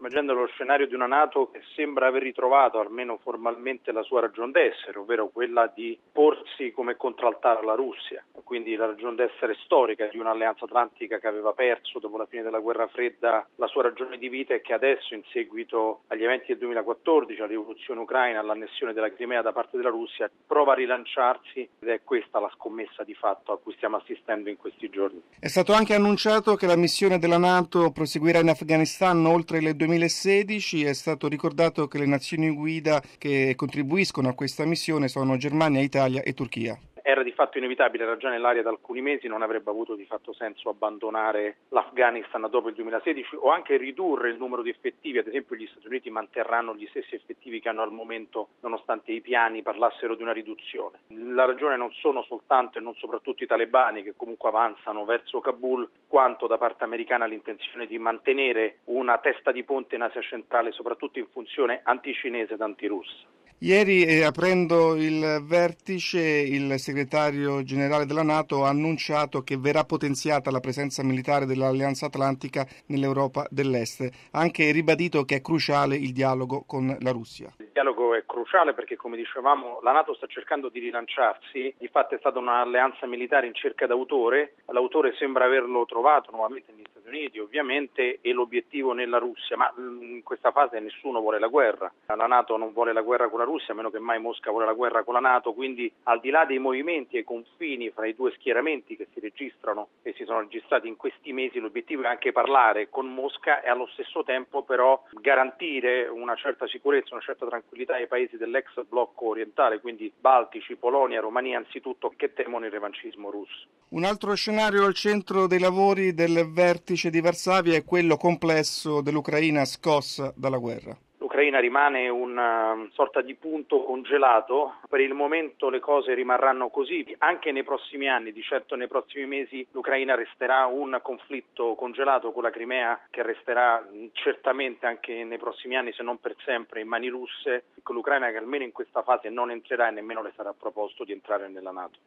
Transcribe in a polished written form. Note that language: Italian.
immaginando lo scenario di una NATO che sembra aver ritrovato, almeno formalmente, la sua ragion d'essere, ovvero quella di porsi come contraltare alla Russia, quindi la ragion d'essere storica di un'alleanza atlantica che aveva perso dopo la fine della guerra fredda la sua ragione di vita e che adesso, in seguito agli eventi del 2014, alla rivoluzione ucraina, all'annessione della Crimea da parte della Russia, prova a rilanciarsi, ed è questa la scommessa di fatto a cui stiamo assistendo in questi giorni. È stato anche annunciato che la missione della NATO proseguirà in Afghanistan oltre il 2016. È stato ricordato che le nazioni guida che contribuiscono a questa missione sono Germania, Italia e Turchia. Era di fatto inevitabile, era già nell'aria da alcuni mesi, non avrebbe avuto di fatto senso abbandonare l'Afghanistan dopo il 2016 o anche ridurre il numero di effettivi. Ad esempio gli Stati Uniti manterranno gli stessi effettivi che hanno al momento, nonostante i piani parlassero di una riduzione. La ragione non sono soltanto e non soprattutto i talebani, che comunque avanzano verso Kabul, quanto da parte americana l'intenzione di mantenere una testa di ponte in Asia centrale, soprattutto in funzione anticinese ed antirussa. Ieri, aprendo il vertice, il segretario generale della NATO ha annunciato che verrà potenziata la presenza militare dell'Alleanza Atlantica nell'Europa dell'Est. Ha anche ribadito che è cruciale il dialogo con la Russia. Il dialogo è cruciale perché, come dicevamo, la NATO sta cercando di rilanciarsi. Di fatto è stata un'alleanza militare in cerca d'autore. L'autore sembra averlo trovato nuovamente negli Stati Uniti, ovviamente, e l'obiettivo nella Russia. Ma in questa fase nessuno vuole la guerra. La NATO non vuole la guerra con la Russia, a meno che mai Mosca vuole la guerra con la NATO. Quindi, al di là dei movimenti e confini fra i due schieramenti che si registrano e si sono registrati in questi mesi, l'obiettivo è anche parlare con Mosca e allo stesso tempo però garantire una certa sicurezza, una certa tranquillità ai paesi dell'ex blocco orientale, quindi Baltici, Polonia, Romania anzitutto, che temono il revancismo russo. Un altro scenario al centro dei lavori del vertice di Varsavia è quello complesso dell'Ucraina scossa dalla guerra. L'Ucraina rimane una sorta di punto congelato, per il momento le cose rimarranno così, anche nei prossimi anni, di certo nei prossimi mesi l'Ucraina resterà un conflitto congelato con la Crimea che resterà certamente anche nei prossimi anni, se non per sempre, in mani russe, con l'Ucraina che almeno in questa fase non entrerà e nemmeno le sarà proposto di entrare nella NATO.